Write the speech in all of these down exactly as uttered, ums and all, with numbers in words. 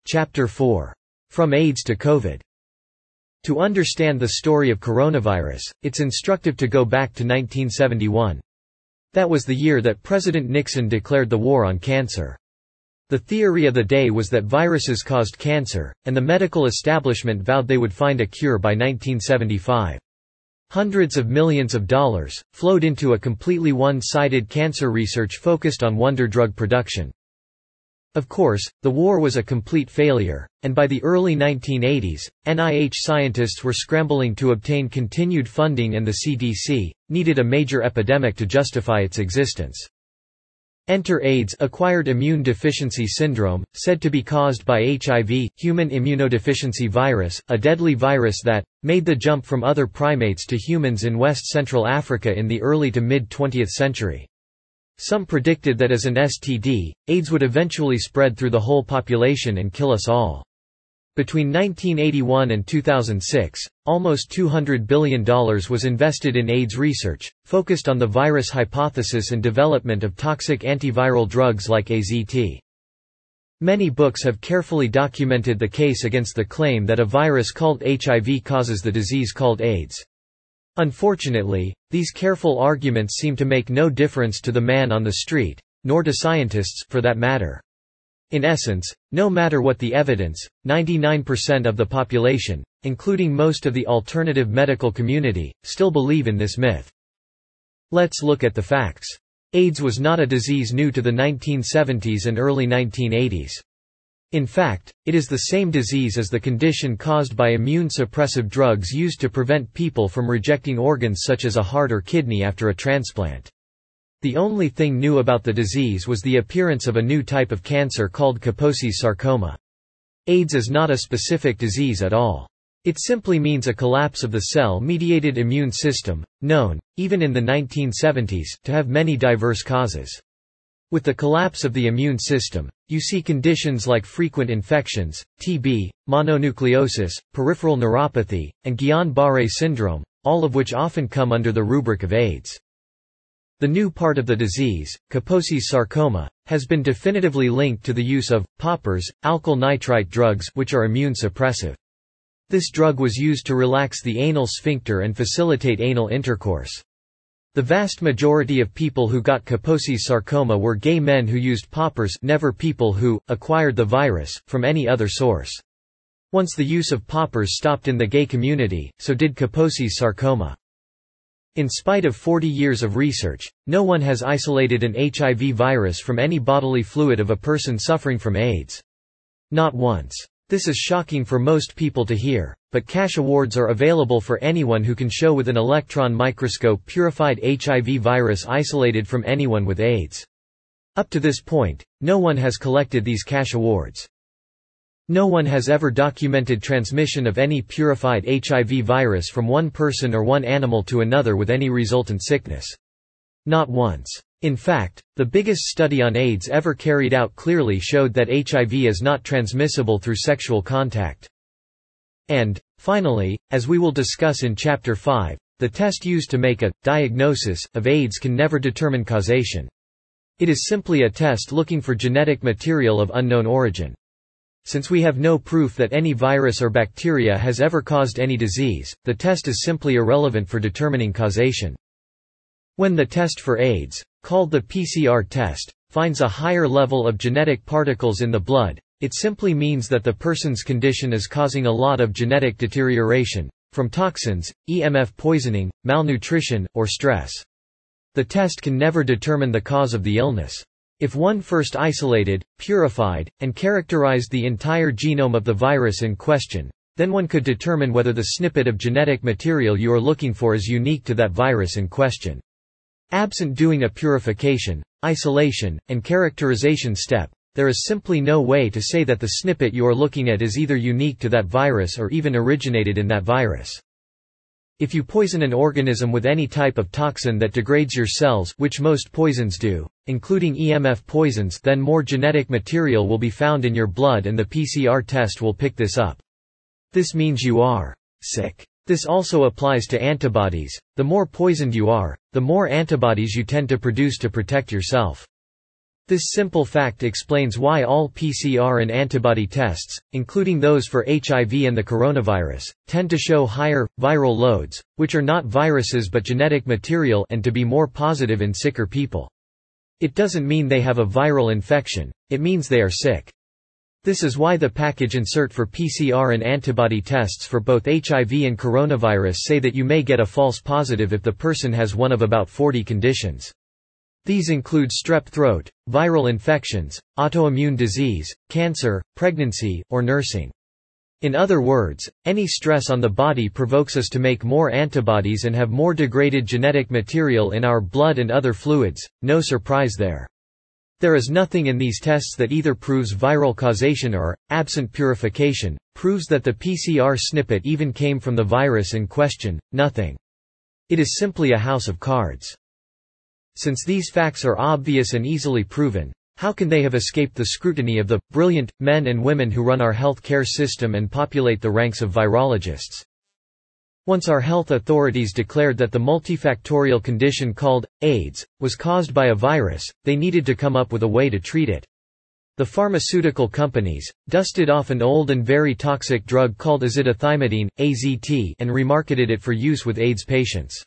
Chapter four. From AIDS to COVID. To understand the story of coronavirus, it's instructive to go back to nineteen seventy-one. That was the year that President Nixon declared the war on cancer. The theory of the day was that viruses caused cancer, and the medical establishment vowed they would find a cure by nineteen seventy-five. Hundreds of millions of dollars flowed into a completely one-sided cancer research focused on wonder drug production. Of course, the war was a complete failure, and by the early nineteen eighties, N I H scientists were scrambling to obtain continued funding, and the C D C needed a major epidemic to justify its existence. Enter AIDS, acquired immune deficiency syndrome, said to be caused by H I V, human immunodeficiency virus, a deadly virus that made the jump from other primates to humans in West Central Africa in the early to mid-twentieth century. Some predicted that as an S T D, AIDS would eventually spread through the whole population and kill us all. Between nineteen eighty-one and two thousand six, almost two hundred billion dollars was invested in AIDS research, focused on the virus hypothesis and development of toxic antiviral drugs like A Z T. Many books have carefully documented the case against the claim that a virus called H I V causes the disease called AIDS. Unfortunately, these careful arguments seem to make no difference to the man on the street, nor to scientists, for that matter. In essence, no matter what the evidence, ninety-nine percent of the population, including most of the alternative medical community, still believe in this myth. Let's look at the facts. AIDS was not a disease new to the nineteen seventies and early nineteen eighties. In fact, it is the same disease as the condition caused by immune-suppressive drugs used to prevent people from rejecting organs such as a heart or kidney after a transplant. The only thing new about the disease was the appearance of a new type of cancer called Kaposi's sarcoma. AIDS is not a specific disease at all. It simply means a collapse of the cell-mediated immune system, known, even in the nineteen seventies, to have many diverse causes. With the collapse of the immune system, you see conditions like frequent infections, T B, mononucleosis, peripheral neuropathy, and Guillain-Barré syndrome, all of which often come under the rubric of AIDS. The new part of the disease, Kaposi's sarcoma, has been definitively linked to the use of poppers, alkyl nitrite drugs, which are immune suppressive. This drug was used to relax the anal sphincter and facilitate anal intercourse. The vast majority of people who got Kaposi's sarcoma were gay men who used poppers, never people who acquired the virus from any other source. Once the use of poppers stopped in the gay community, so did Kaposi's sarcoma. In spite of forty years of research, no one has isolated an H I V virus from any bodily fluid of a person suffering from AIDS. Not once. This is shocking for most people to hear, but cash awards are available for anyone who can show with an electron microscope purified H I V virus isolated from anyone with AIDS. Up to this point, no one has collected these cash awards. No one has ever documented transmission of any purified H I V virus from one person or one animal to another with any resultant sickness. Not once. In fact, the biggest study on AIDS ever carried out clearly showed that H I V is not transmissible through sexual contact. And, finally, as we will discuss in Chapter five, the test used to make a diagnosis of AIDS can never determine causation. It is simply a test looking for genetic material of unknown origin. Since we have no proof that any virus or bacteria has ever caused any disease, the test is simply irrelevant for determining causation. When the test for AIDS, called the P C R test, finds a higher level of genetic particles in the blood, it simply means that the person's condition is causing a lot of genetic deterioration, from toxins, E M F poisoning, malnutrition, or stress. The test can never determine the cause of the illness. If one first isolated, purified, and characterized the entire genome of the virus in question, then one could determine whether the snippet of genetic material you are looking for is unique to that virus in question. Absent doing a purification, isolation, and characterization step, there is simply no way to say that the snippet you are looking at is either unique to that virus or even originated in that virus. If you poison an organism with any type of toxin that degrades your cells, which most poisons do, including E M F poisons, then more genetic material will be found in your blood and the P C R test will pick this up. This means you are sick. This also applies to antibodies. The more poisoned you are, the more antibodies you tend to produce to protect yourself. This simple fact explains why all P C R and antibody tests, including those for H I V and the coronavirus, tend to show higher, viral loads, which are not viruses but genetic material, and to be more positive in sicker people. It doesn't mean they have a viral infection, it means they are sick. This is why the package insert for P C R and antibody tests for both H I V and coronavirus say that you may get a false positive if the person has one of about forty conditions. These include strep throat, viral infections, autoimmune disease, cancer, pregnancy, or nursing. In other words, any stress on the body provokes us to make more antibodies and have more degraded genetic material in our blood and other fluids, no surprise there. There is nothing in these tests that either proves viral causation or, absent purification, proves that the P C R snippet even came from the virus in question, nothing. It is simply a house of cards. Since these facts are obvious and easily proven, how can they have escaped the scrutiny of the brilliant men and women who run our health care system and populate the ranks of virologists? Once our health authorities declared that the multifactorial condition called AIDS was caused by a virus, they needed to come up with a way to treat it. The pharmaceutical companies dusted off an old and very toxic drug called azithromycin, A Z T, and remarketed it for use with AIDS patients.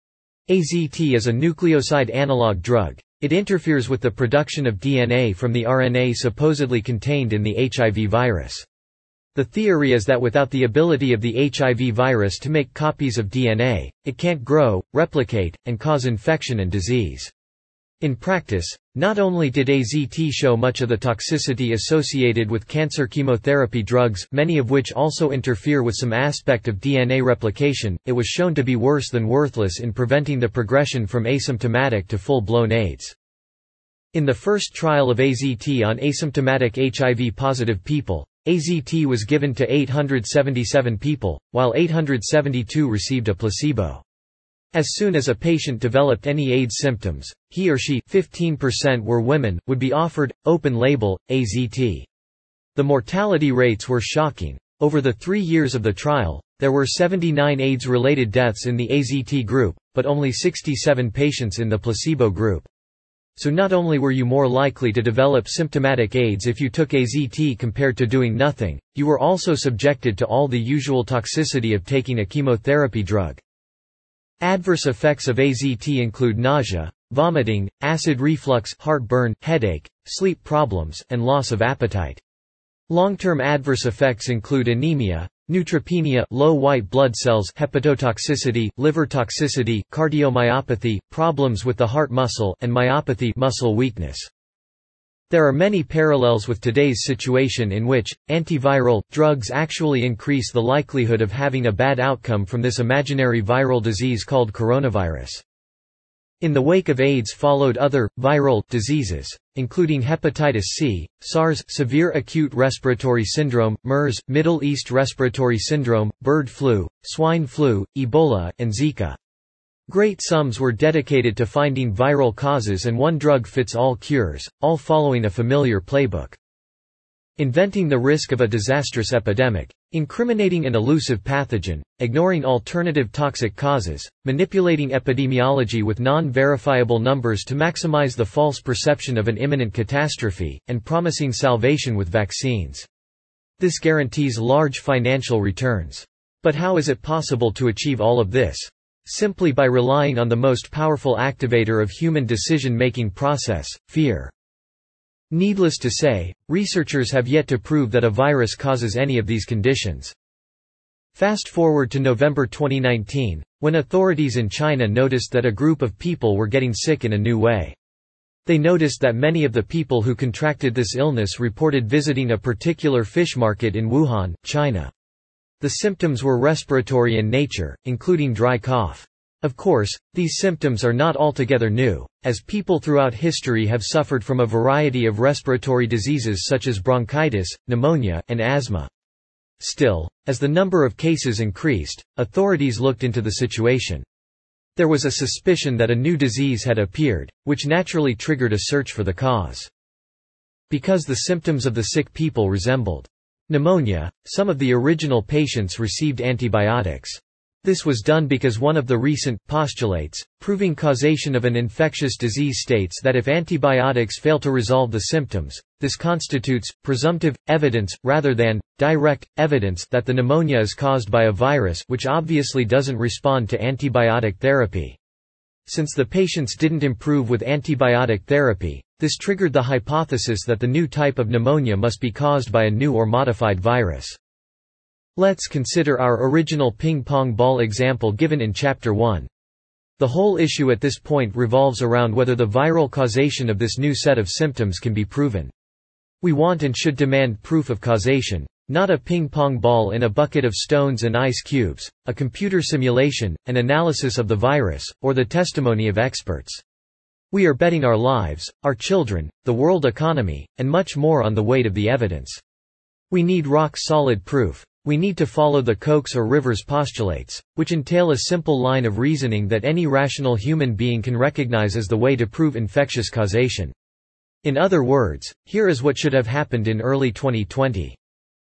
A Z T is a nucleoside analog drug. It interferes with the production of D N A from the R N A supposedly contained in the H I V virus. The theory is that without the ability of the H I V virus to make copies of D N A, it can't grow, replicate, and cause infection and disease. In practice, not only did A Z T show much of the toxicity associated with cancer chemotherapy drugs, many of which also interfere with some aspect of D N A replication, it was shown to be worse than worthless in preventing the progression from asymptomatic to full-blown AIDS. In the first trial of A Z T on asymptomatic H I V-positive people, A Z T was given to eight hundred seventy-seven people, while eight hundred seventy-two received a placebo. As soon as a patient developed any AIDS symptoms, he or she, fifteen percent were women, would be offered, open-label, A Z T. The mortality rates were shocking. Over the three years of the trial, there were seventy-nine AIDS-related deaths in the A Z T group, but only sixty-seven patients in the placebo group. So not only were you more likely to develop symptomatic AIDS if you took A Z T compared to doing nothing, you were also subjected to all the usual toxicity of taking a chemotherapy drug. Adverse effects of A Z T include nausea, vomiting, acid reflux, heartburn, headache, sleep problems, and loss of appetite. Long-term adverse effects include anemia, neutropenia, low white blood cells, hepatotoxicity, liver toxicity, cardiomyopathy, problems with the heart muscle, and myopathy, muscle weakness. There are many parallels with today's situation in which antiviral drugs actually increase the likelihood of having a bad outcome from this imaginary viral disease called coronavirus. In the wake of AIDS followed other viral diseases, including hepatitis C, SARS, severe acute respiratory syndrome, MERS, Middle East respiratory syndrome, bird flu, swine flu, Ebola, and Zika. Great sums were dedicated to finding viral causes and one drug fits all cures, all following a familiar playbook. Inventing the risk of a disastrous epidemic, incriminating an elusive pathogen, ignoring alternative toxic causes, manipulating epidemiology with non-verifiable numbers to maximize the false perception of an imminent catastrophe, and promising salvation with vaccines. This guarantees large financial returns. But how is it possible to achieve all of this? Simply by relying on the most powerful activator of human decision-making process, fear. Needless to say, researchers have yet to prove that a virus causes any of these conditions. Fast forward to November twenty nineteen, when authorities in China noticed that a group of people were getting sick in a new way. They noticed that many of the people who contracted this illness reported visiting a particular fish market in Wuhan, China. The symptoms were respiratory in nature, including dry cough. Of course, these symptoms are not altogether new, as people throughout history have suffered from a variety of respiratory diseases such as bronchitis, pneumonia, and asthma. Still, as the number of cases increased, authorities looked into the situation. There was a suspicion that a new disease had appeared, which naturally triggered a search for the cause. Because the symptoms of the sick people resembled pneumonia, some of the original patients received antibiotics. This was done because one of the recent postulates, proving causation of an infectious disease states that if antibiotics fail to resolve the symptoms, this constitutes presumptive evidence, rather than direct evidence, that the pneumonia is caused by a virus which obviously doesn't respond to antibiotic therapy. Since the patients didn't improve with antibiotic therapy, this triggered the hypothesis that the new type of pneumonia must be caused by a new or modified virus. Let's consider our original ping-pong ball example given in Chapter one. The whole issue at this point revolves around whether the viral causation of this new set of symptoms can be proven. We want and should demand proof of causation, not a ping-pong ball in a bucket of stones and ice cubes, a computer simulation, an analysis of the virus, or the testimony of experts. We are betting our lives, our children, the world economy, and much more on the weight of the evidence. We need rock-solid proof. We need to follow the Koch's or Rivers postulates, which entail a simple line of reasoning that any rational human being can recognize as the way to prove infectious causation. In other words, here is what should have happened in early twenty twenty.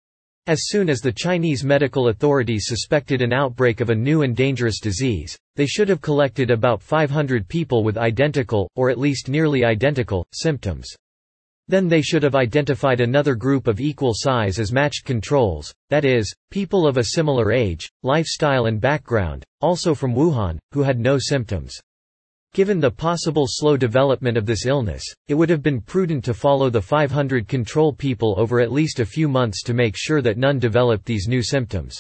As soon as the Chinese medical authorities suspected an outbreak of a new and dangerous disease, they should have collected about five hundred people with identical, or at least nearly identical, symptoms. Then they should have identified another group of equal size as matched controls, that is, people of a similar age, lifestyle and background, also from Wuhan, who had no symptoms. Given the possible slow development of this illness, it would have been prudent to follow the five hundred control people over at least a few months to make sure that none developed these new symptoms.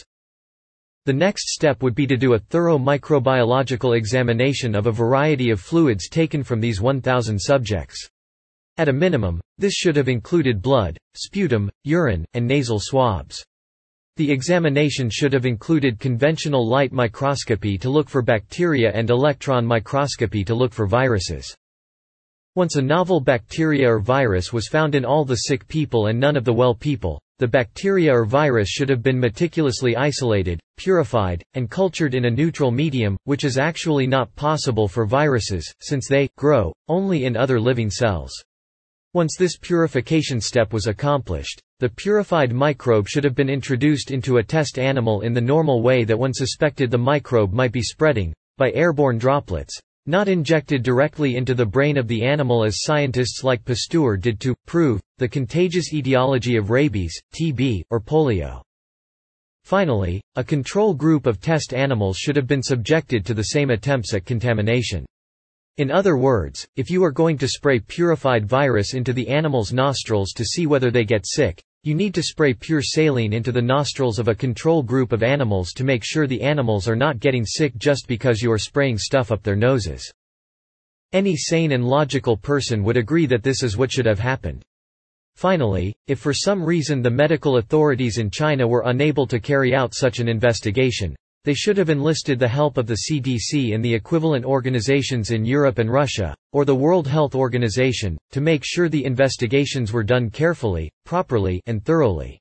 The next step would be to do a thorough microbiological examination of a variety of fluids taken from these one thousand subjects. At a minimum, this should have included blood, sputum, urine, and nasal swabs. The examination should have included conventional light microscopy to look for bacteria and electron microscopy to look for viruses. Once a novel bacteria or virus was found in all the sick people and none of the well people, the bacteria or virus should have been meticulously isolated, purified, and cultured in a neutral medium, which is actually not possible for viruses, since they grow only in other living cells. Once this purification step was accomplished, the purified microbe should have been introduced into a test animal in the normal way that one suspected the microbe might be spreading, by airborne droplets, not injected directly into the brain of the animal as scientists like Pasteur did to prove the contagious etiology of rabies, T B, or polio. Finally, a control group of test animals should have been subjected to the same attempts at contamination. In other words, if you are going to spray purified virus into the animal's nostrils to see whether they get sick, you need to spray pure saline into the nostrils of a control group of animals to make sure the animals are not getting sick just because you are spraying stuff up their noses. Any sane and logical person would agree that this is what should have happened. Finally, if for some reason the medical authorities in China were unable to carry out such an investigation, they should have enlisted the help of the C D C and the equivalent organizations in Europe and Russia, or the World Health Organization, to make sure the investigations were done carefully, properly, and thoroughly.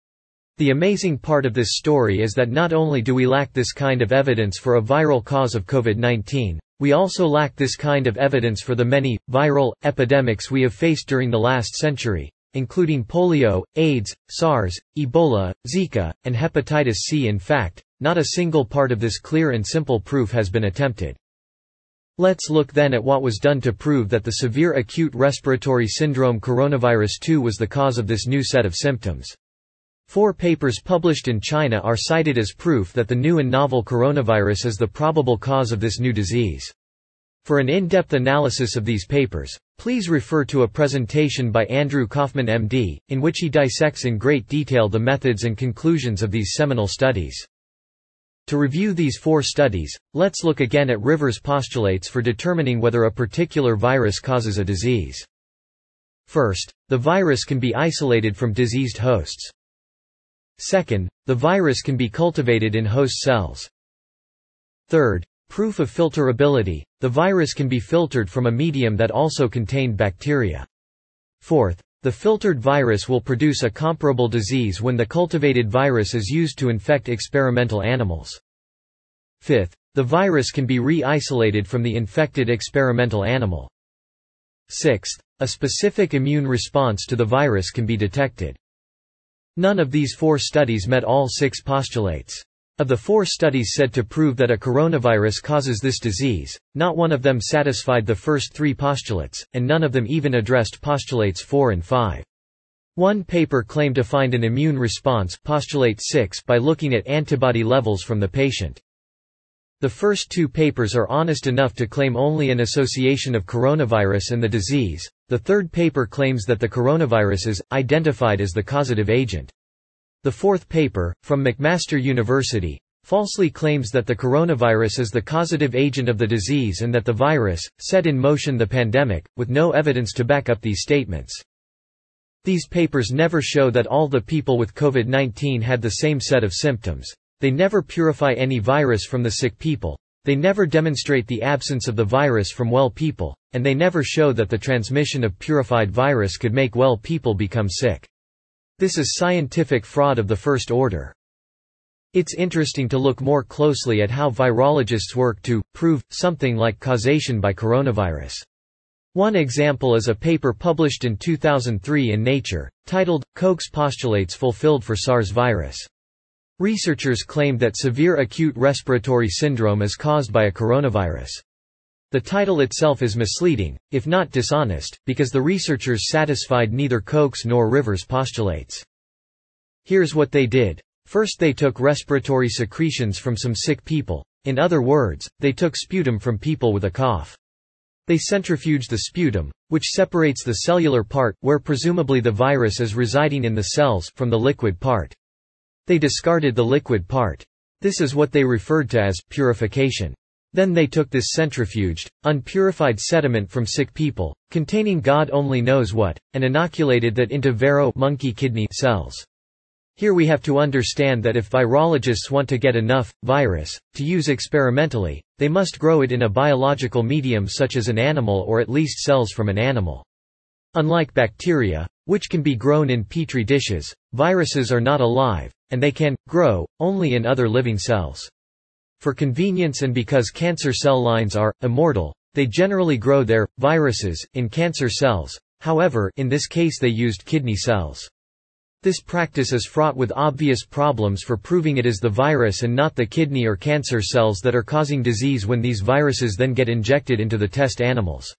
The amazing part of this story is that not only do we lack this kind of evidence for a viral cause of COVID nineteen, we also lack this kind of evidence for the many, viral, epidemics we have faced during the last century, including polio, AIDS, SARS, Ebola, Zika, and hepatitis C. In fact, not a single part of this clear and simple proof has been attempted. Let's look then at what was done to prove that the severe acute respiratory syndrome coronavirus two was the cause of this new set of symptoms. Four papers published in China are cited as proof that the new and novel coronavirus is the probable cause of this new disease. For an in-depth analysis of these papers, please refer to a presentation by Andrew Kaufman M D, in which he dissects in great detail the methods and conclusions of these seminal studies. To review these four studies, let's look again at Rivers' postulates for determining whether a particular virus causes a disease. First, the virus can be isolated from diseased hosts. Second, the virus can be cultivated in host cells. Third, proof of filterability, the virus can be filtered from a medium that also contained bacteria. Fourth, the filtered virus will produce a comparable disease when the cultivated virus is used to infect experimental animals. Fifth, the virus can be re-isolated from the infected experimental animal. Sixth, a specific immune response to the virus can be detected. None of these four studies met all six postulates. Of the four studies said to prove that a coronavirus causes this disease, not one of them satisfied the first three postulates, and none of them even addressed postulates four and five. One paper claimed to find an immune response, postulate six, by looking at antibody levels from the patient. The first two papers are honest enough to claim only an association of coronavirus and the disease. The third paper claims that the coronavirus is identified as the causative agent. The fourth paper, from McMaster University, falsely claims that the coronavirus is the causative agent of the disease and that the virus set in motion the pandemic, with no evidence to back up these statements. These papers never show that all the people with COVID nineteen had the same set of symptoms. They never purify any virus from the sick people. They never demonstrate the absence of the virus from well people, and they never show that the transmission of purified virus could make well people become sick. This is scientific fraud of the first order. It's interesting to look more closely at how virologists work to prove something like causation by coronavirus. One example is a paper published in two thousand three in Nature, titled, Koch's Postulates Fulfilled for SARS Virus. Researchers claimed that severe acute respiratory syndrome is caused by a coronavirus. The title itself is misleading, if not dishonest, because the researchers satisfied neither Koch's nor Rivers' postulates. Here's what they did. First, they took respiratory secretions from some sick people. In other words, they took sputum from people with a cough. They centrifuged the sputum, which separates the cellular part, where presumably the virus is residing in the cells, from the liquid part. They discarded the liquid part. This is what they referred to as purification. Then they took this centrifuged, unpurified sediment from sick people, containing God only knows what, and inoculated that into vero monkey kidney cells. Here we have to understand that if virologists want to get enough virus to use experimentally, they must grow it in a biological medium such as an animal or at least cells from an animal. Unlike bacteria, which can be grown in petri dishes, viruses are not alive, and they can grow only in other living cells. For convenience and because cancer cell lines are immortal, they generally grow their viruses in cancer cells. However, in this case they used kidney cells. This practice is fraught with obvious problems for proving it is the virus and not the kidney or cancer cells that are causing disease when these viruses then get injected into the test animals.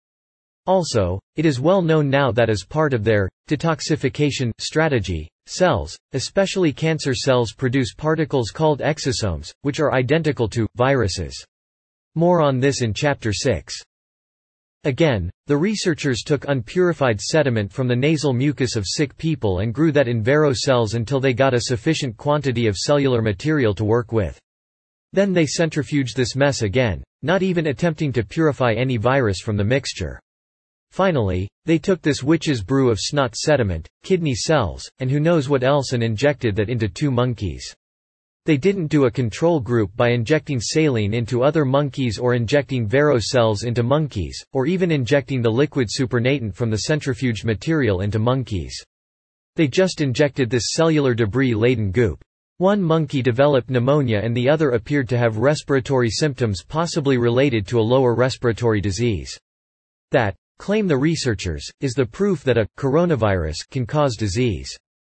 Also, it is well known now that as part of their detoxification strategy, cells, especially cancer cells, produce particles called exosomes, which are identical to viruses. More on this in Chapter six. Again, the researchers took unpurified sediment from the nasal mucus of sick people and grew that in vero cells until they got a sufficient quantity of cellular material to work with. Then they centrifuged this mess again, not even attempting to purify any virus from the mixture. Finally, they took this witch's brew of snot sediment, kidney cells, and who knows what else and injected that into two monkeys. They didn't do a control group by injecting saline into other monkeys or injecting vero cells into monkeys, or even injecting the liquid supernatant from the centrifuged material into monkeys. They just injected this cellular debris-laden goop. One monkey developed pneumonia and the other appeared to have respiratory symptoms possibly related to a lower respiratory disease. That, claim the researchers, is the proof that a coronavirus can cause disease.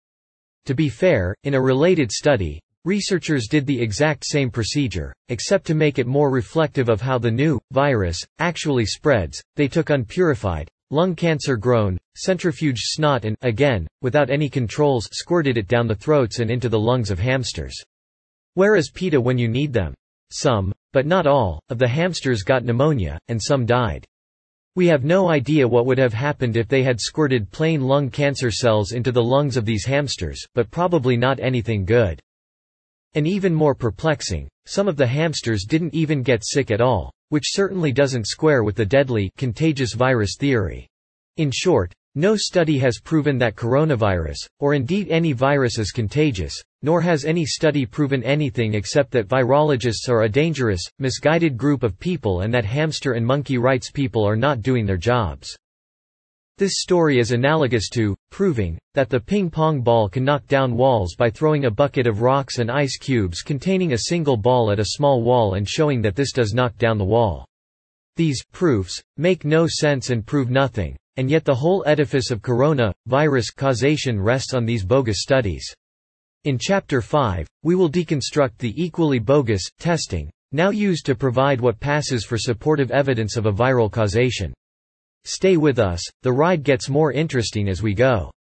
To be fair, in a related study, researchers did the exact same procedure, except to make it more reflective of how the new virus actually spreads. They took unpurified, lung cancer grown, centrifuged snot and, again, without any controls, squirted it down the throats and into the lungs of hamsters. Where is PETA when you need them? Some, but not all, of the hamsters got pneumonia, and some died. We have no idea what would have happened if they had squirted plain lung cancer cells into the lungs of these hamsters, but probably not anything good. And even more perplexing, some of the hamsters didn't even get sick at all, which certainly doesn't square with the deadly, contagious virus theory. In short, no study has proven that coronavirus, or indeed any virus, is contagious, nor has any study proven anything except that virologists are a dangerous, misguided group of people and that hamster and monkey rights people are not doing their jobs. This story is analogous to proving that the ping-pong ball can knock down walls by throwing a bucket of rocks and ice cubes containing a single ball at a small wall and showing that this does knock down the wall. These proofs make no sense and prove nothing, and yet the whole edifice of corona virus causation rests on these bogus studies. In Chapter five, we will deconstruct the equally bogus testing now used to provide what passes for supportive evidence of a viral causation. Stay with us, the ride gets more interesting as we go.